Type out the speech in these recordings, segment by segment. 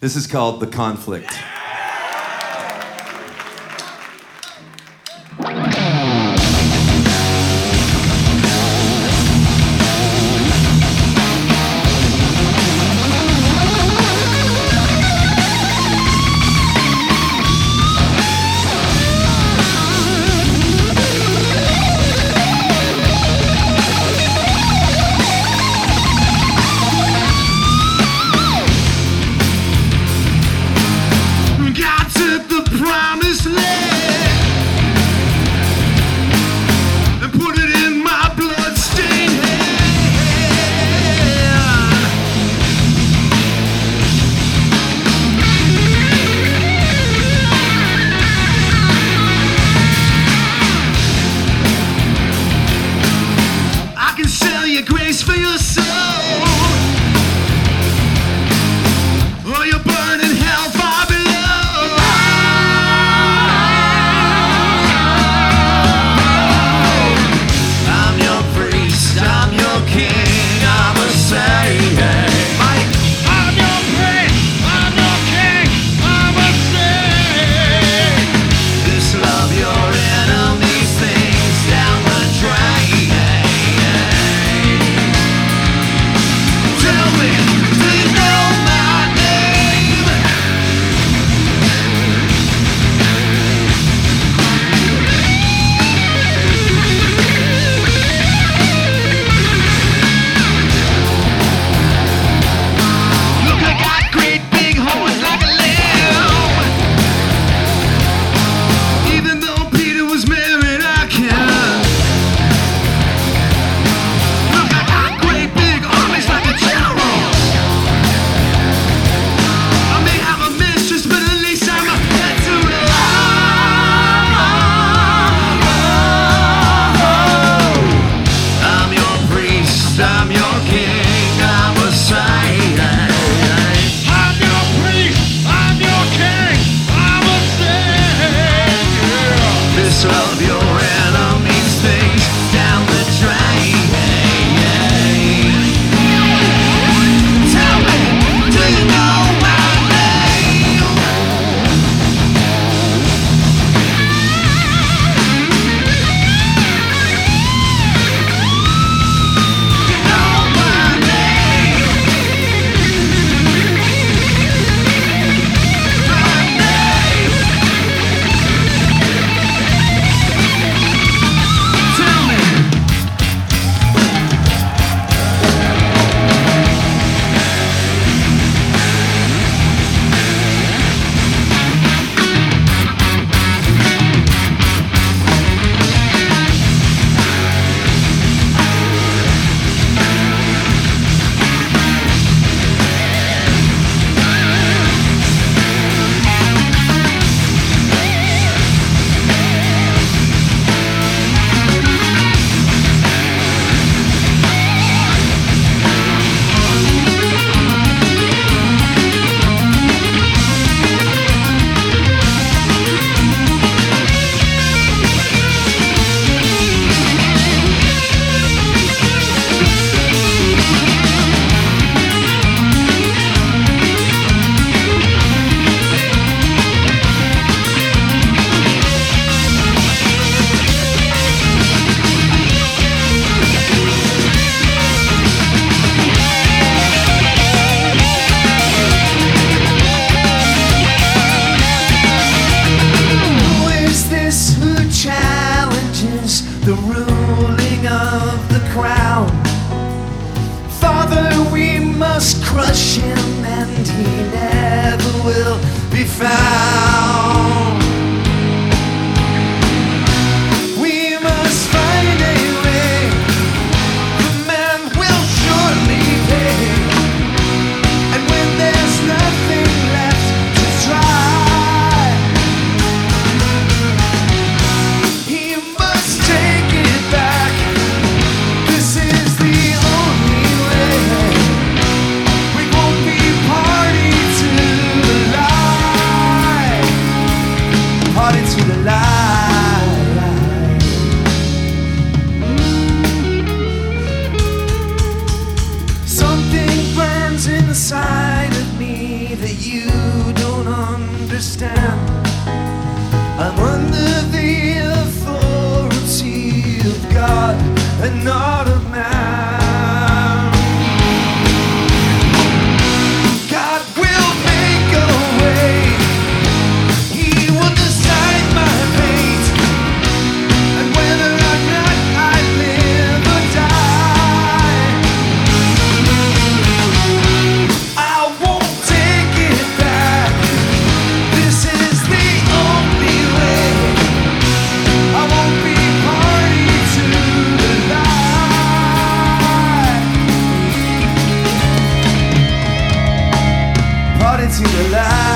This is called The Conflict. For your soul, or you burn in hell far below. I'm your priest, I'm your king, I'm a saint. I'm your priest, I'm your king, I'm a saint. This love your enemies things down the drain. Tell me, do you know my name? Look, I got great big horns like a lamb. Even though Peter was married, I can't. Look, I got great big armies like a general. I may have a mistress, but at least I'm a pet to love. I'm your priest, I'm your king, I'm a saint. I'm your priest, I'm your king, I'm a saint. This love your enemies things down the drain. Tell me, do you know my name? You know my name. My name. Tell me. Who is this who challenges the ruling of the crown? Father, we must crush him and he never will be found. We must find a way, the man will surely pay. And when there's nothing left to try, he must take it back. This is the only way. We won't be party to the lie. you don't understand. I'm under the authority of God and not of man. God will make a way. He will decide my fate, and whether or not I live or die, I won't take it back. This is the only way. I won't be party to the lie. Party to the lie.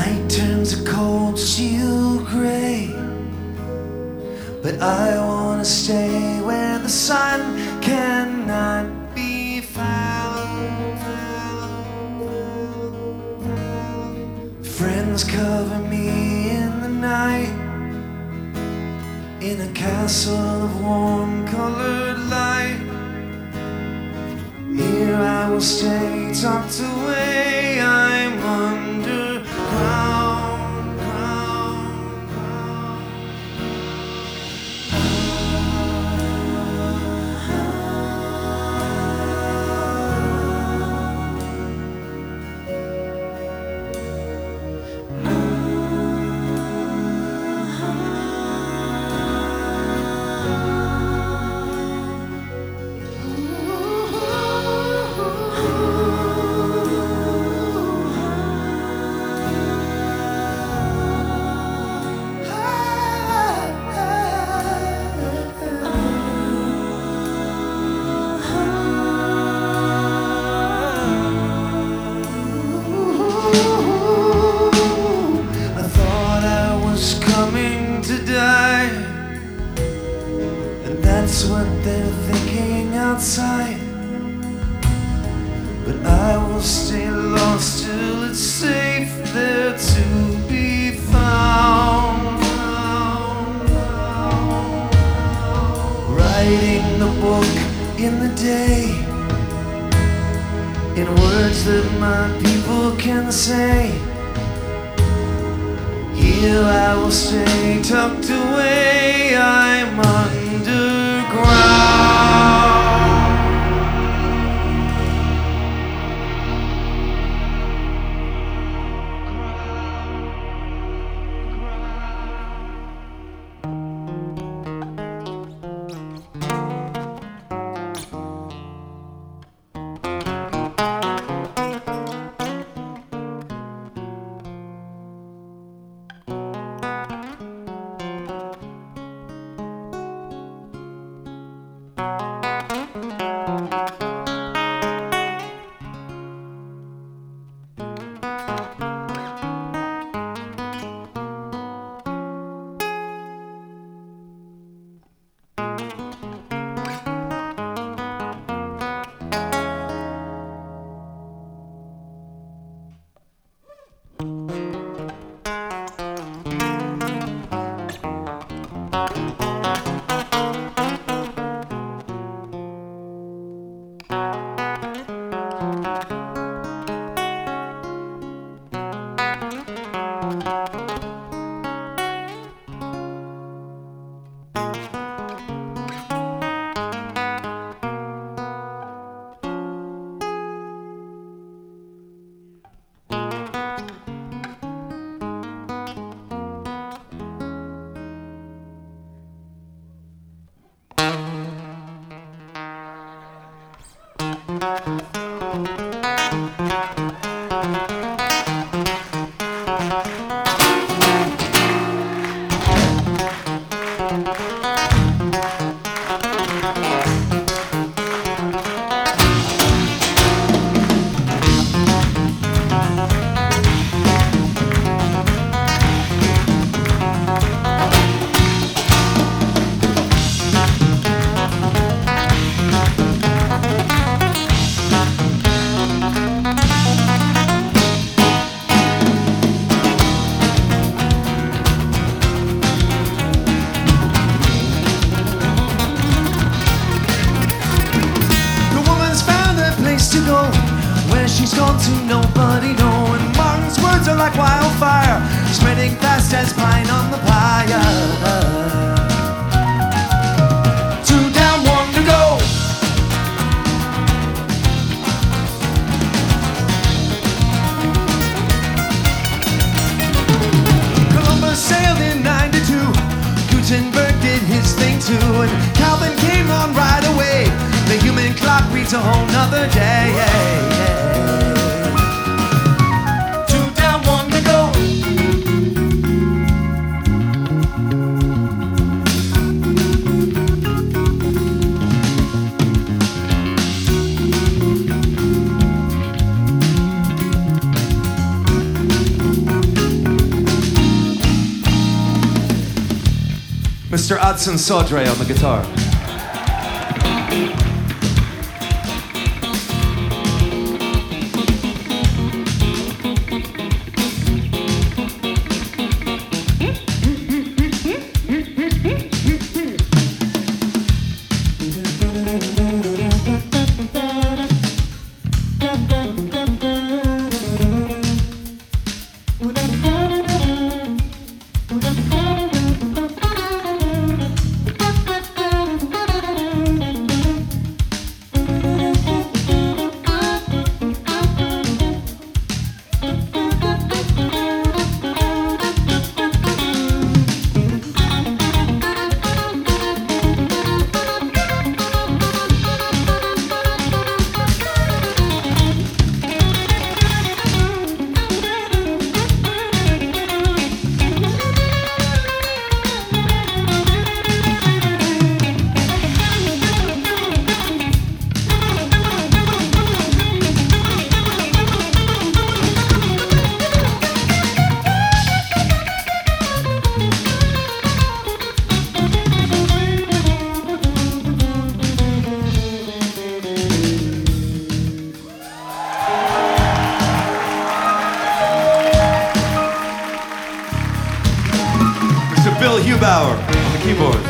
night turns a cold steel gray, but I wanna stay where the sun cannot be found. Friends cover me in the night, in a castle of warm colored light. Here I will stay, tucked away, I'm underground, ground, ground. That's what they're thinking outside, but I will stay lost till it's safe there to be found. Writing the book in the day, in words that my people can say. Here I will stay, tucked away, I'm underground. Where she's gone to nobody knowing. Martin's words are like wildfire, spreading fast as pine on the pyre. 2 down, 1 to go. Columbus sailed in 92. Gutenberg did his thing too, and Calvin came on right away. The human clock reads a whole nother day. 2 down, 1 to go. Mr. Adson Sodre on the guitar. Bill Hubauer on the keyboards.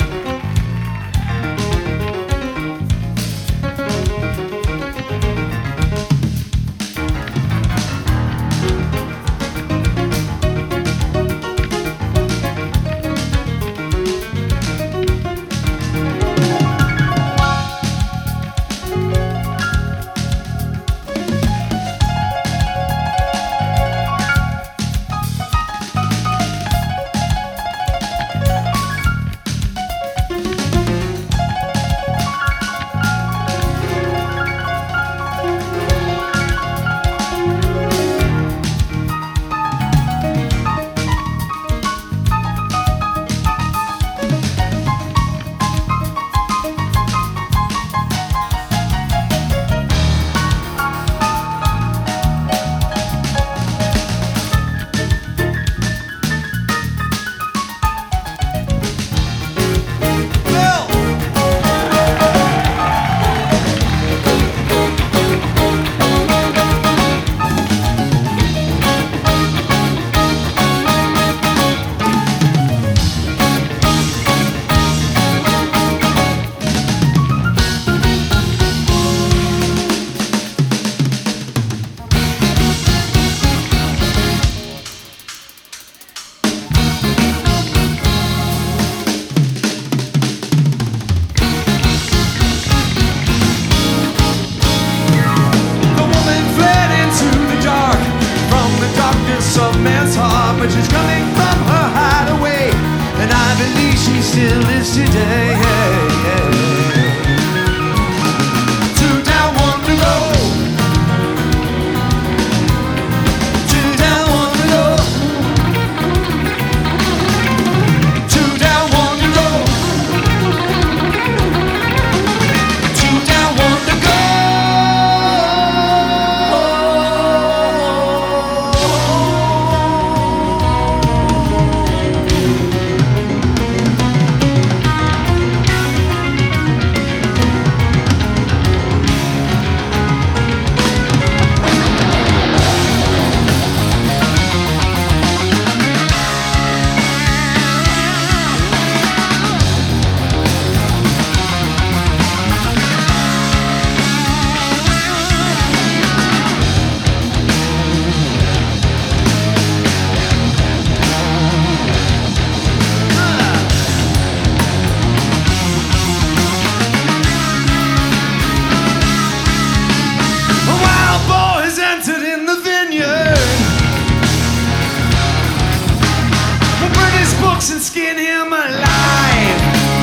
But she's coming from her hideaway, and I believe she still is today. Two down, one to go. Two down, one to go. Two down, one to go. Two down, one to go. And skin him alive,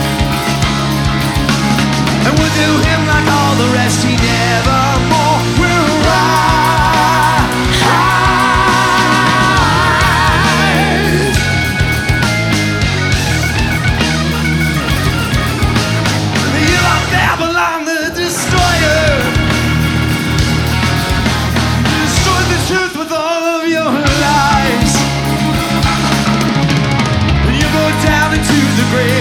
and we'll do him like all the rest. He never more will rise. You are Babylon the destroyer. You destroyed the truth with all of your lies. Down into the grave.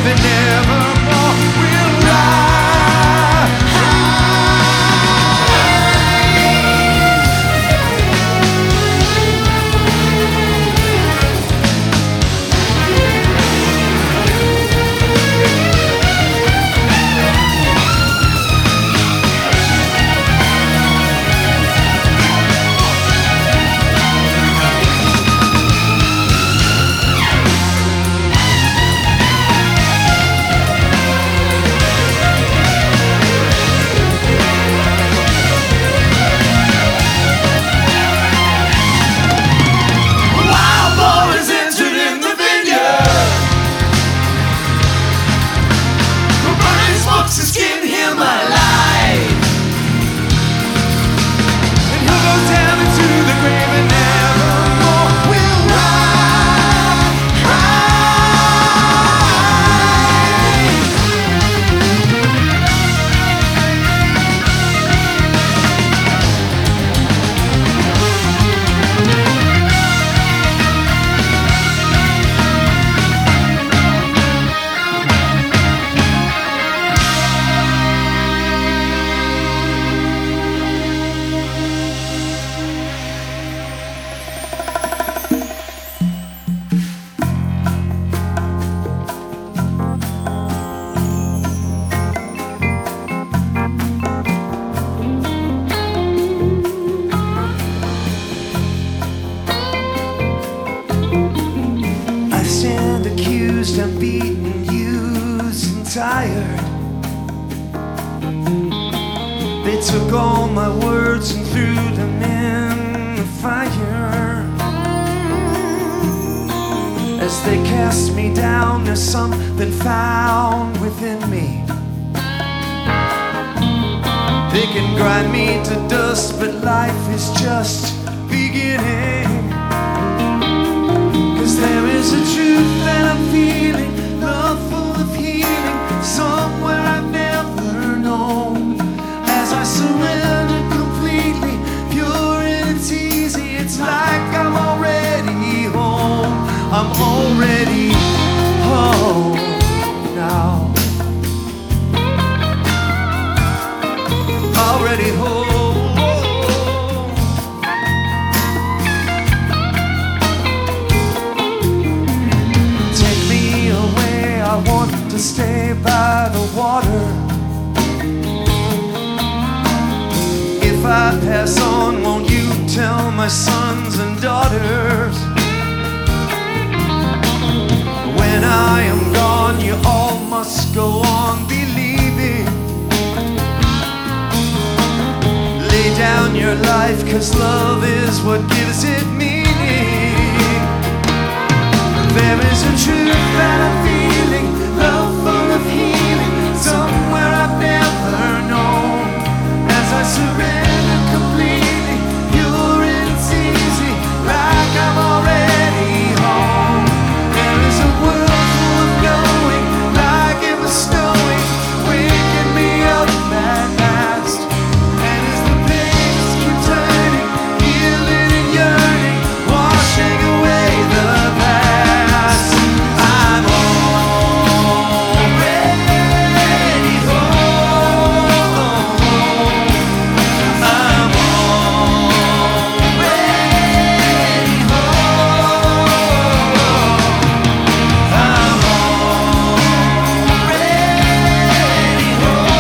I'm beaten, used, and tired. They took all my words and threw them in the fire. As they cast me down, there's something found within me. They can grind me to dust, but life is just beginning. 'Cause there is a truth that I'm feeling, love full of healing, somewhere I've never known. As I surrender completely, pure and it's easy, it's like I'm already home. I'm already home now. Already home. Take me away, I want to stay by the water. If I pass on, won't you tell my sons and daughters? When I am gone, you all must go on believing. Lay down your life, 'cause love is what gives it meaning. There is a truth that I'm feeling, love full of healing, somewhere I've never known. As I surrender completely, pure and it's easy, like I'm already home. There is a world full of knowing, like it was snowing, waking me up at last. And as the pages keep turning, healing and yearning, washing away the past, I'm already home. I'm already home. I'm already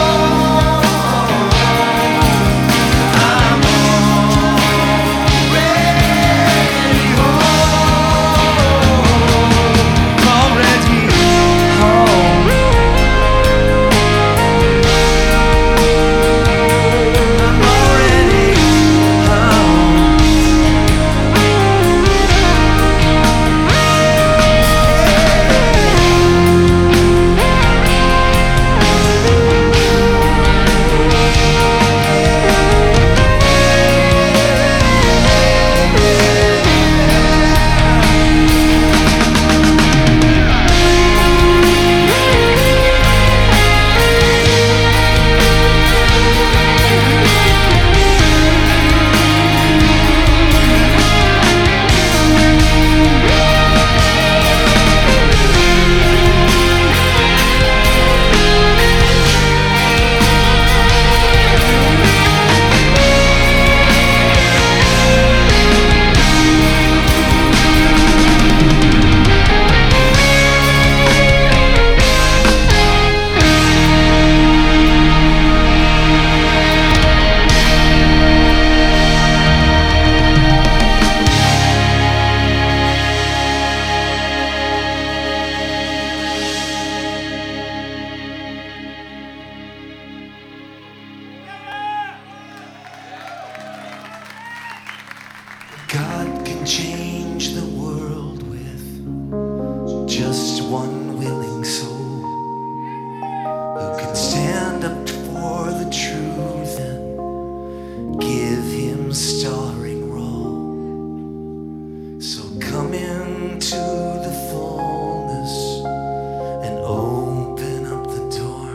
God can change the world with just one willing soul who can stand up for the truth and give him starring role. So come into the fullness and open up the door.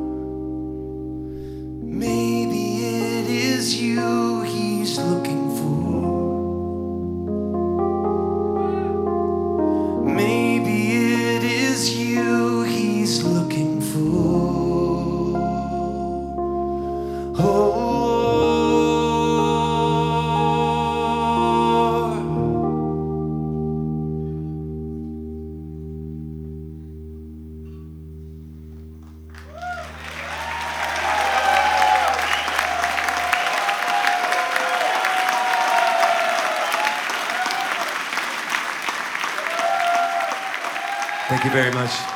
Maybe it is you he's looking for. Maybe it is you he's looking for. Oh. Thank you very much.